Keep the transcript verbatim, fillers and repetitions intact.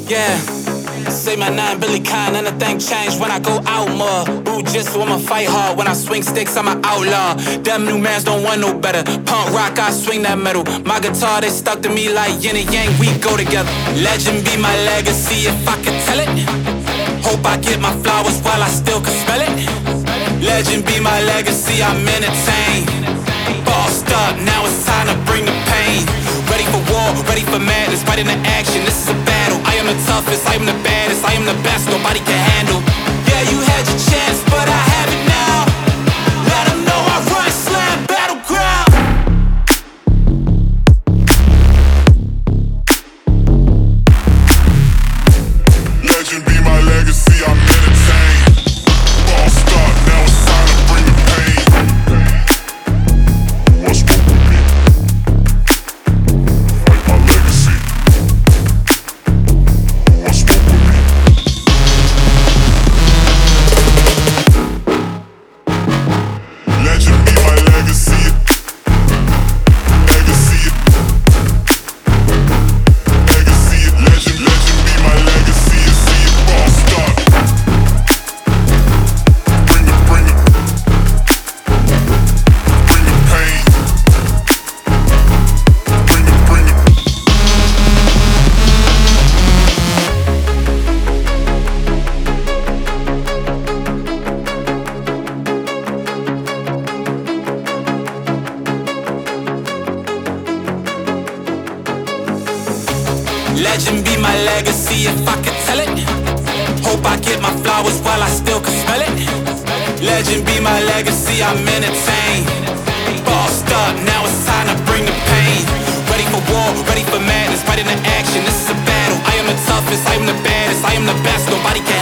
Yeah, say my name, Billy Khan, anything changed when I go out more. Ooh, just I'ma fight hard. When I swing sticks, I'm an outlaw. Them new mans don't want no better. Punk rock, I swing that metal. My guitar, they stuck to me like yin and yang, we go together. Legend be my legacy, if I could tell it. Hope I get my flowers while I still can smell it. Legend be my legacy, I'm entertained. Bossed up, now it's time to bring the pain. Ready for war, ready for madness, right into action, this is a battle. I am the toughest, I am the baddest, I am the best, nobody can handle. Yeah, you had your chance, but I have it now. Let them know I run slam battleground. Legend be my legacy, I'm entertained. Bossed up, now it's time to bring the pain. Who I spoke with me? Fight my legacy. Who I spoke with me? Legend be my legacy. Legacy. Legacy. Legend, legend be my legacy. You see it bossed up. Bring the, bring the, bring the pain. Bring the, bring the. Legend be my legacy, if I could tell it. Hope I get my flowers while I still can smell it. Legend be my legacy, I'm entertained. Bossed up, now it's time to bring the pain. Ready for war, ready for madness, right into action, this is a battle. I am the toughest, I am the baddest, I am the best, nobody can